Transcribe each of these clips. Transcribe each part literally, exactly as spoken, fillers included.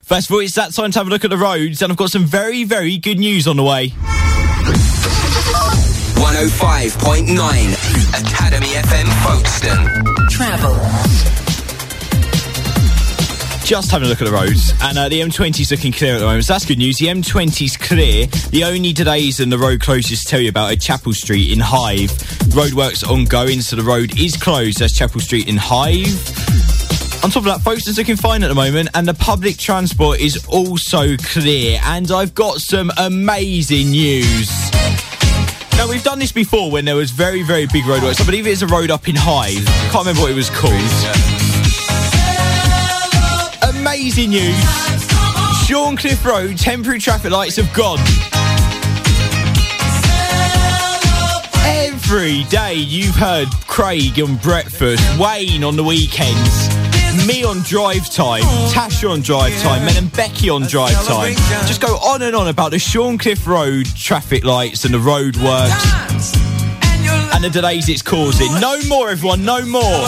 First of all, it's that time to have a look at the roads, and I've got some very, very good news on the way. one oh five point nine Academy F M Folkestone. Travel. Just having a look at the roads, and uh, the M twenty's looking clear at the moment, so that's good news. The M twenty's clear. The only delays and the road closures to tell you about are Chapel Street in Hive. Roadworks ongoing, so the road is closed. That's Chapel Street in Hive. On top of that, Folkestone's looking fine at the moment, and the public transport is also clear. And I've got some amazing news. Now, we've done this before when there was very, very big roadworks. I believe it is a road up in Hive. I can't remember what it was called. Amazing news. Shorncliffe Road temporary traffic lights have gone. Every day you've heard Craig on breakfast, Wayne on the weekends, me on drive time, Tasha on drive time, and then Becky on drive time. Just go on and on about the Shorncliffe Road traffic lights and the road works and the delays it's causing. No more, everyone, no more.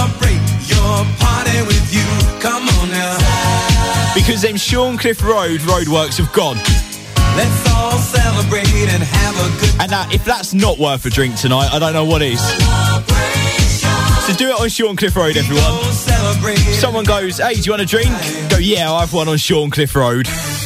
Because them Shorncliffe Road roadworks have gone. Let's all celebrate and have a good time. And that, if that's not worth a drink tonight, I don't know what is. So do it on Shorncliffe Road, everyone. If someone goes, hey, do you want a drink? Go, yeah, I'll have one on Shorncliffe Road.